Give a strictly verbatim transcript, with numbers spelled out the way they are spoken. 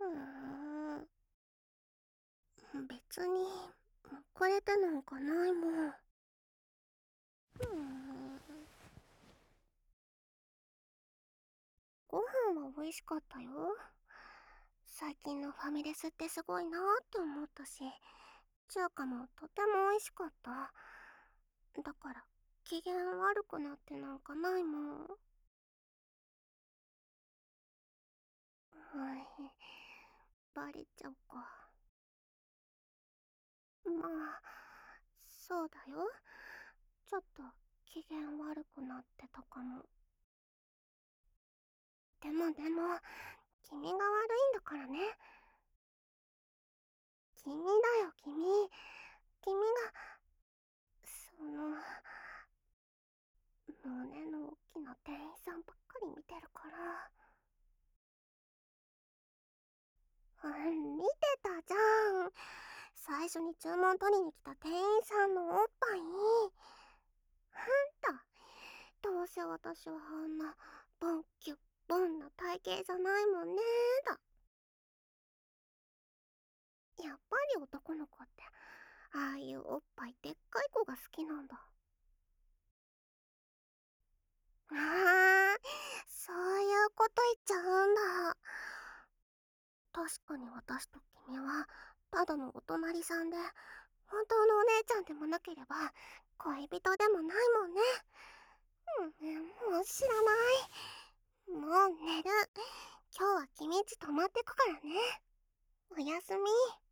うーん、別に遅れてなんかないもん。うーん、ご飯は美味しかったよ。最近のファミレスってすごいなーって思ったし、中華もとても美味しかった。だから機嫌悪くなってなんかないもん。はい、バレちゃうか。まあ、そうだよ。ちょっと機嫌悪くなってたかも。でもでも、君が悪いんだからね。君だよ、君。君が、その、胸の大きな店員さんばっかり見てるから。うん、見てたじゃん。最初に注文取りに来た店員さんのおっぱい。あんた、どうせ私はあんな、ボンキュッボンな体型じゃないもんねだ。やっぱり男の子って、ああいうおっぱいでっかい子が好きなんだ。ああ、そういうこと言っちゃうんだ。確かに私と君は、ただのお隣さんで、本当のお姉ちゃんでもなければ、恋人でもないもんね。うん、もう知らない。もう寝る。今日は君んち泊まってくからね。おやすみ。